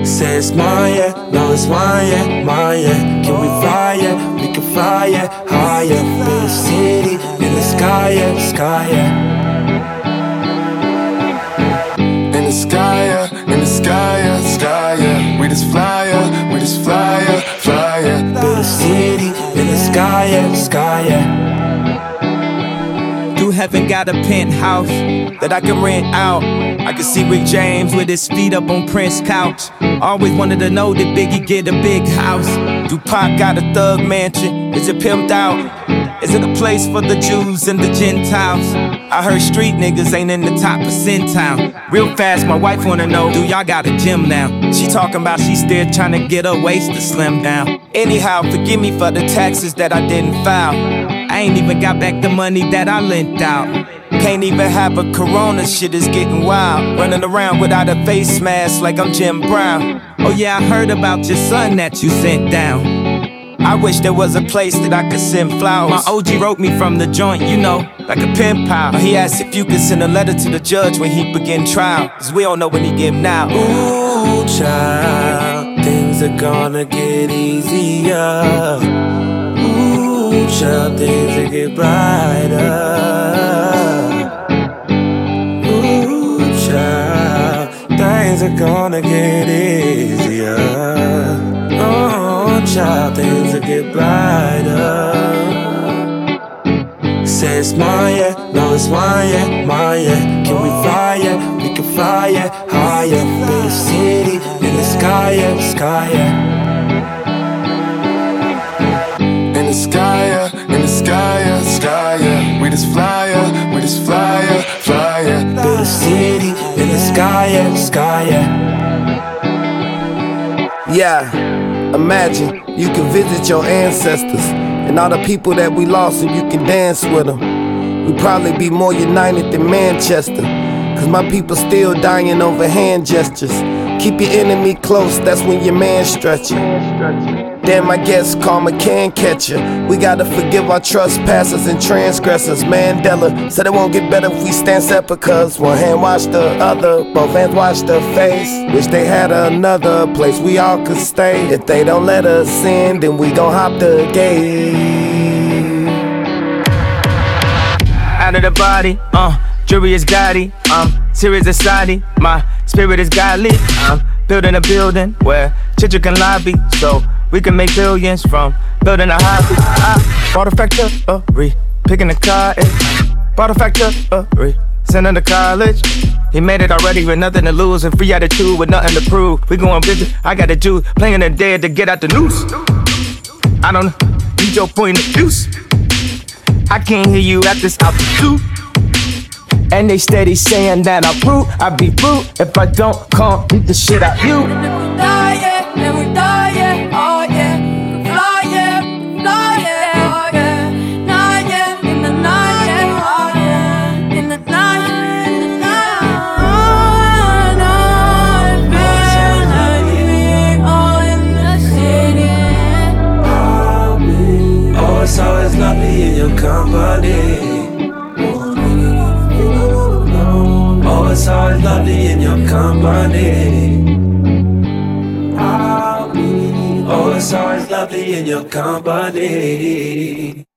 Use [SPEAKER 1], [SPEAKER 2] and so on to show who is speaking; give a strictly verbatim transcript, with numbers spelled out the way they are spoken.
[SPEAKER 1] Say it's mine, yeah, no it's mine, yeah, mine, yeah. Can we fly, yeah, we can fly, yeah, higher. Build a city in the sky, yeah, sky, yeah.
[SPEAKER 2] In the sky, yeah, in the sky, yeah, sky, yeah. We just fly, yeah, we just fly, yeah, fly, yeah.
[SPEAKER 1] Build a city in the sky, yeah, sky, yeah.
[SPEAKER 3] You haven't got a penthouse that I can rent out. I can see Rick James with his feet up on Prince's couch. Always wanted to know, did Biggie get a big house? Do Pac got a thug mansion? Is it pimped out? Is it a place for the Jews and the Gentiles? I heard street niggas ain't in the top percentile. Real fast, my wife wanna know, do y'all got a gym now? She talking about she still tryna get her waist to slim down. Anyhow, forgive me for the taxes that I didn't file. I ain't even got back the money that I lent out. Can't even have a Corona, shit is getting wild. Running around without a face mask like I'm Jim Brown. Oh yeah, I heard about your son that you sent down. I wish there was a place that I could send flowers. My O G wrote me from the joint, you know, like a pen pal. He asked if you could send a letter to the judge when he begin trial, cause we don't know when he give him now.
[SPEAKER 1] Ooh, child, things are gonna get easier. Ooh, child, things will get brighter. Ooh, child, things are gonna get easier. Oh, child, things will get brighter. Say it's mine, yeah, no it's mine, yeah, mine, yeah. Can we fly, yeah, we can fly, yeah, higher. Build a city in the sky, yeah, sky, yeah.
[SPEAKER 2] In the sky, yeah, in the sky, yeah, sky, yeah. We just fly, yeah, we just fly, yeah, fly, yeah.
[SPEAKER 1] Build a city in the sky, yeah, sky, yeah.
[SPEAKER 4] Yeah, imagine you can visit your ancestors and all the people that we lost, and you can dance with them. We'd probably be more united than Manchester, cause my people still dying over hand gestures. Keep your enemy close, that's when your man stretching. Damn, I guess karma can catch you. We gotta forgive our trespassers and transgressors. Mandela said it won't get better if we stand separate, cause one hand wash the other, both hands wash the face. Wish they had another place we all could stay. If they don't let us in, then we gon' hop the gate.
[SPEAKER 3] Out of the body, uh, jury is Gotti, um, serious society, my spirit is godly. I'm building a building where children can lobby, so we can make billions from building a hobby. I bought a factory, picking a car, eh. Bought a factory, sending to college. He made it already with nothing to lose and free attitude with nothing to prove. We going busy, I got a Jew playing the dead to get out the noose. I don't need your point of views. I can't hear you at this altitude. And they steady saying that I'm rude. I be rude if I don't come beat the shit out you.
[SPEAKER 5] And if we die, yeah, then we die, yeah, oh yeah. We fly, yeah, fly, yeah, oh yeah. Night, yeah, in the night, yeah, oh yeah. In the night, in the night, oh, night, feel like we all in the city.
[SPEAKER 1] Oh, it's always lovely in your company. Oh, it's always lovely in your company. Oh, it's always lovely in your company.